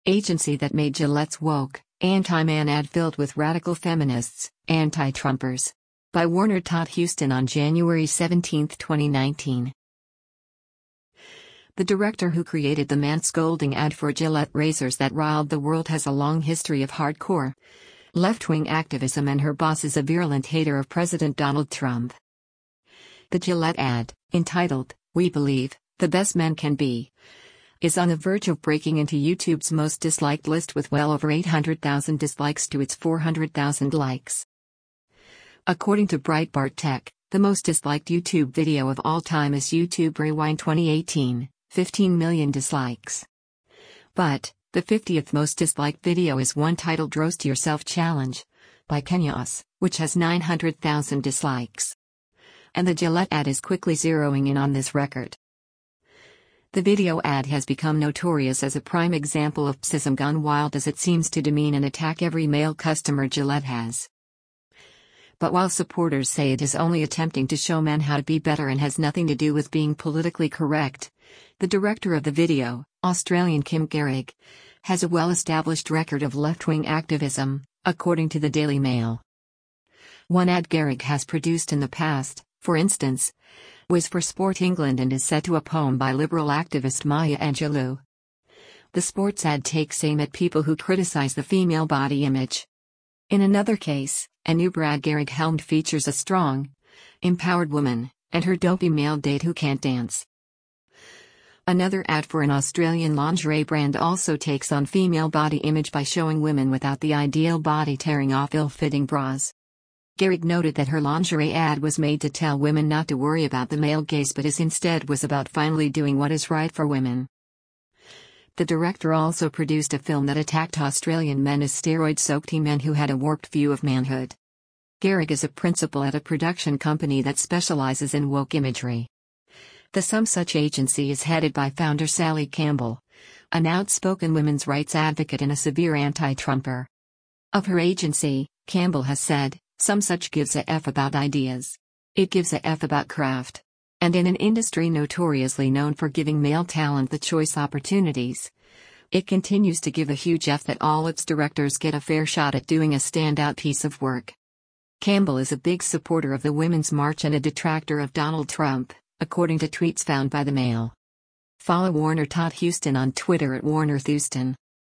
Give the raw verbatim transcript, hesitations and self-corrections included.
agency that made Gillette's woke, anti-man ad filled with radical feminists, anti-Trumpers. By Warner Todd Huston on January seventeenth, twenty nineteen. The director who created the man-scolding ad for Gillette razors that riled the world has a long history of hardcore left-wing activism, and her boss is a virulent hater of President Donald Trump. The Gillette ad, entitled, "We Believe, the Best Men Can Be," is on the verge of breaking into YouTube's most disliked list with well over eight hundred thousand dislikes to its four hundred thousand likes. According to Breitbart Tech, the most disliked YouTube video of all time is YouTube Rewind twenty eighteen, fifteen million dislikes. But, the fiftieth most disliked video is one titled Roast Yourself Challenge, by Kenyos, which has nine hundred thousand dislikes. And the Gillette ad is quickly zeroing in on this record. The video ad has become notorious as a prime example of psism gone wild, as it seems to demean and attack every male customer Gillette has. But while supporters say it is only attempting to show men how to be better and has nothing to do with being politically correct, the director of the video, Australian Kim Gehrig, has a well-established record of left-wing activism, according to the Daily Mail. One ad Gehrig has produced in the past, for instance, was for Sport England and is set to a poem by liberal activist Maya Angelou. The sports ad takes aim at people who criticize the female body image. In another case, a new Brad Gehrig helmed features a strong, empowered woman, and her dopey male date who can't dance. Another ad for an Australian lingerie brand also takes on female body image by showing women without the ideal body tearing off ill-fitting bras. Gehrig noted that her lingerie ad was made to tell women not to worry about the male gaze, but is instead was about finally doing what is right for women. The director also produced a film that attacked Australian men as steroid-soaked men who had a warped view of manhood. Gehrig is a principal at a production company that specializes in woke imagery. The Some Such agency is headed by founder Sally Campbell, an outspoken women's rights advocate and a severe anti-Trumper. Of her agency, Campbell has said, "Some Such gives a F about ideas. It gives a F about craft." And in an industry notoriously known for giving male talent the choice opportunities, it continues to give a huge F that all its directors get a fair shot at doing a standout piece of work. Campbell is a big supporter of the Women's March and a detractor of Donald Trump, according to tweets found by the Mail. Follow Warner Todd Huston on Twitter at Warner Thuston.